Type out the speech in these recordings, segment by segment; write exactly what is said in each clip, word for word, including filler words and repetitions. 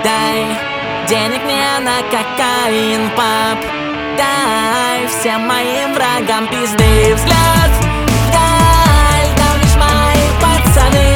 дай денег мне на кокаин, пап. Дай всем моим врагам пизды. Взгляд вдаль, там лишь мои пацаны.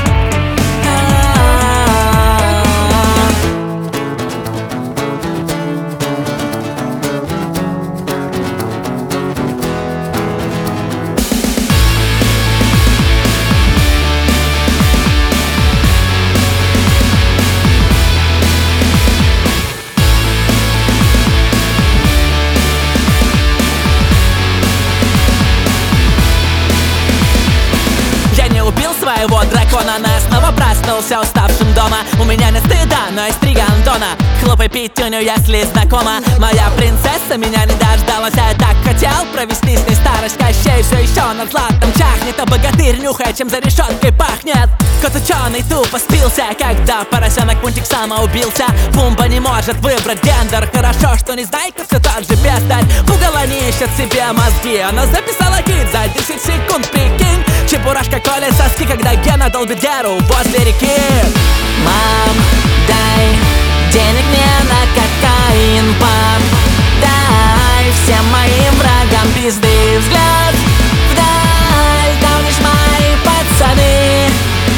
Своего дракона, но я снова проснулся уставшим дома. У меня не стыда, но есть три гандона. Хлопай пятюню, если знакома. Моя принцесса меня не дождалась, а я так хотел провести с ней старость. Кощей все еще над златом чахнет, а богатырь нюхает, чем за решеткой пахнет. Кот ученый тупо спился, когда поросенок Пунтик самоубился. Пумба не может выбрать гендер. Хорошо, что не знайка все тот же бездарь. Пугало не ищет себе мозги. Она записала хит за десять секунд, прикинь. Чебурашка колет соски, когда Гена долбит Геру возле реки. Мам, дай денег мне на кокаин, пап. Дай всем моим врагам пизды. Взгляд вдаль, там лишь мои пацаны.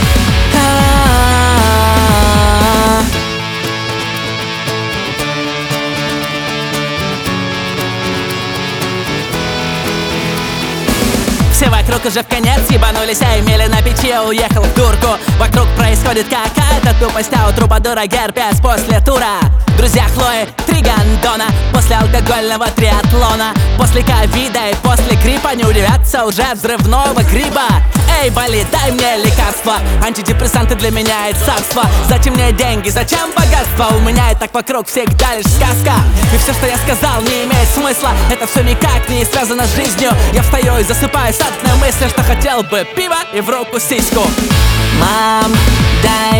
А-а-а. Все вокруг уже в конец ебанулись, а Эмили на печи уехал в дурку. Вокруг происходит какая-то тупость, а у трубадура герпес после тура. Друзья Хлои, три гандона, после алкогольного триатлона, после ковида и после гриппа не удивятся уже взрывного гриба. Эй, болит, дай мне лекарства. Антидепрессанты для меня это царство. Зачем мне деньги, зачем богатство? У меня и так вокруг всегда лишь сказка. И все, что я сказал, не имеет смысла. Это все никак не связано с жизнью. Я встаю и засыпаю с одной мыслью, что хотел бы пива и в руку сиську. Мам, дай